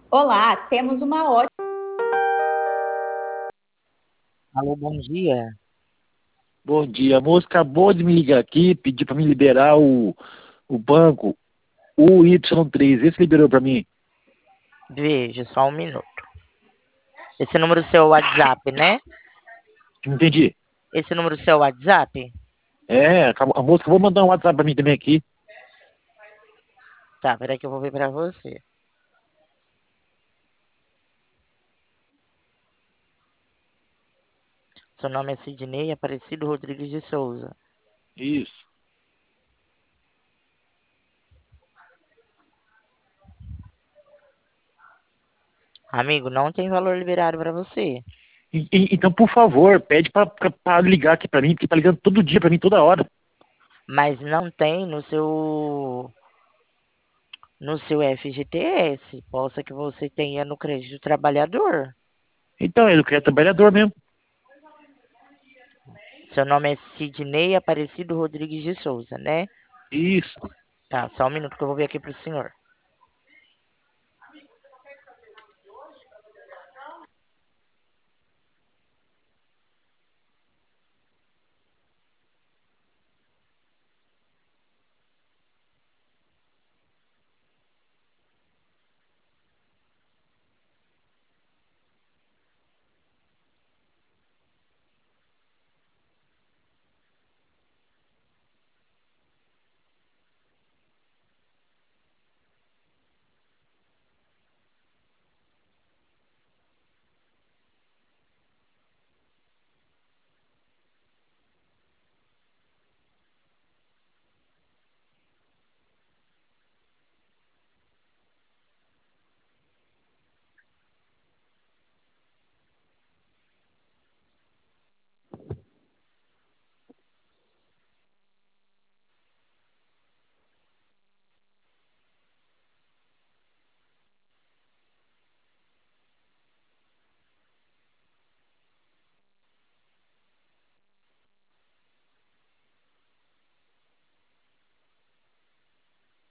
Olá, temos uma ótima. Alô, bom dia. Bom dia. A moça acabou de me ligar aqui, pedir para me liberar o banco, o Y3. Esse liberou para mim. Veja, só um minuto. Esse número é seu WhatsApp, né? Não entendi. Esse número é seu WhatsApp? A moça acabou de mandar um WhatsApp para mim também aqui. Tá, peraí que eu vou ver pra você. Seu nome é Sidney Aparecido Rodrigues de Souza. Isso. Amigo, não tem valor liberado pra você. Então, por favor, pede para ligar aqui para mim, porque tá ligando todo dia para mim, toda hora. Mas não tem no seu FGTS. Possa que você tenha no crédito trabalhador. Então, ele quer trabalhador mesmo. Seu nome é Sidney Aparecido Rodrigues de Souza, né? Isso. Tá, só um minuto que eu vou ver aqui pro senhor.